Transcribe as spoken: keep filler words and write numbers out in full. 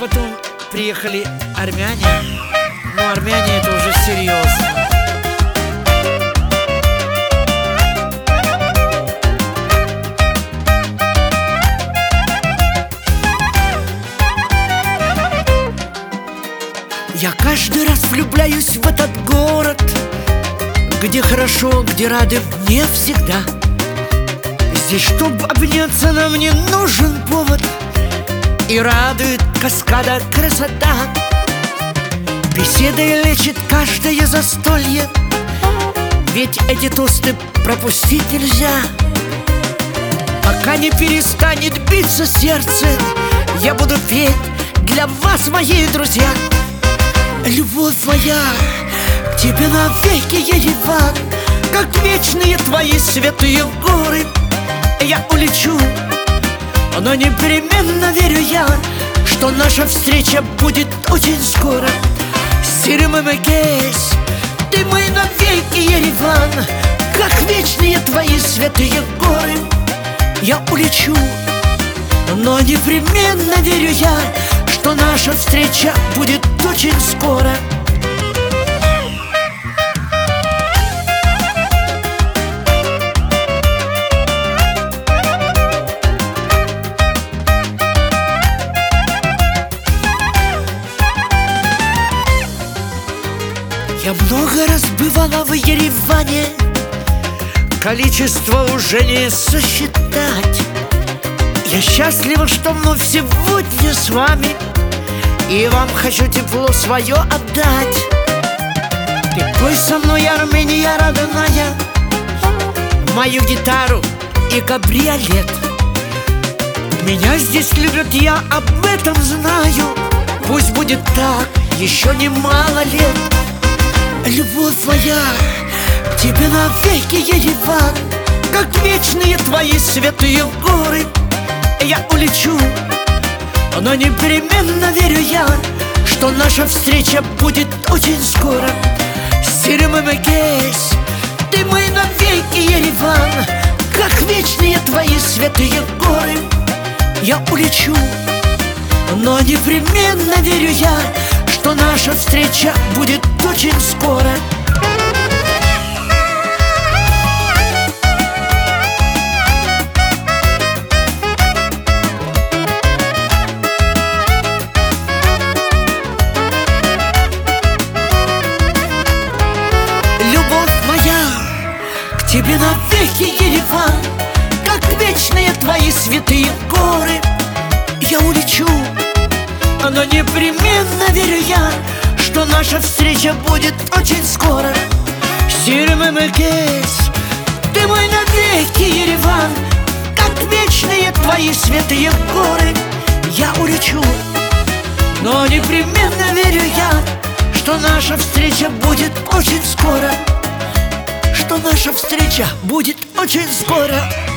потом приехали армяне. Но армяне это уже серьезно. Я каждый раз влюбляюсь в этот город, где хорошо, где рады мне всегда. Здесь, чтоб обняться, нам не нужен повод, и радует каскада красота. Беседой лечит каждое застолье, ведь эти тосты пропустить нельзя. Пока не перестанет биться сердце, я буду петь для вас, мои друзья. Любовь моя, к тебе навеки, Ереван, как вечные твои святые горы. Я улечу, но непременно верю я, что наша встреча будет очень скоро. Сиримамекес, ты мой навеки, Ереван, как вечные твои святые горы. Я улечу, но непременно верю я, что наша встреча будет очень скоро. Я много раз бывала в Ереване, количество уже не сосчитать. Я счастлива, что вновь сегодня с вами, и вам хочу тепло свое отдать. Ты пой со мной, Армения родная, мою гитару и кабриолет. Меня здесь любят, я об этом знаю. Пусть будет так, еще немало лет. Любовь моя, к тебе навеки, Ереван, как вечные твои святые горы. Я улечу, но непременно верю я, что наша встреча будет очень скоро. Сиримамекес, ты мой навеки, Ереван, как вечные твои святые горы. Я улечу, но непременно верю я, что наша встреча будет очень скоро. К тебе навеки, Ереван, как вечные твои святые горы. Я улечу, но непременно верю я, что наша встреча будет очень скоро. Сиримамекес, ты мой навеки, Ереван, как вечные твои святые горы. Я улечу, но непременно верю я, что наша встреча будет очень скоро. Что наша встреча будет очень скоро.